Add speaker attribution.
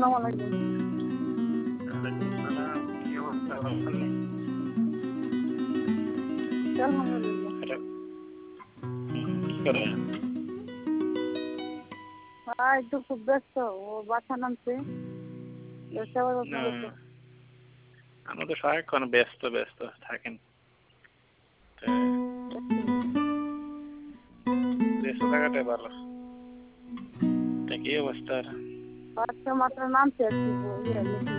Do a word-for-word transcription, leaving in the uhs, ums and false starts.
Speaker 1: আসসালামু আলাইকুম।
Speaker 2: ওয়ালাইকুম সালাম। কি অবস্থা? ভালো নেই?
Speaker 1: আলহামদুলিল্লাহ।
Speaker 2: হ্যালো। কি করেন?
Speaker 1: হ্যাঁ, একটু খুব ব্যস্ত। ও বাসা নামছে। ব্যস্ত আবার
Speaker 2: না,
Speaker 1: আপনার কাছে।
Speaker 2: আমরা তো সারাক্ষণ ব্যস্ত ব্যস্ত থাকেন। তা ব্যস্ত থাকাটাই ভালো। তা কি অবস্থা?
Speaker 1: আজকে মাত্র নামছে একটু ইয়ে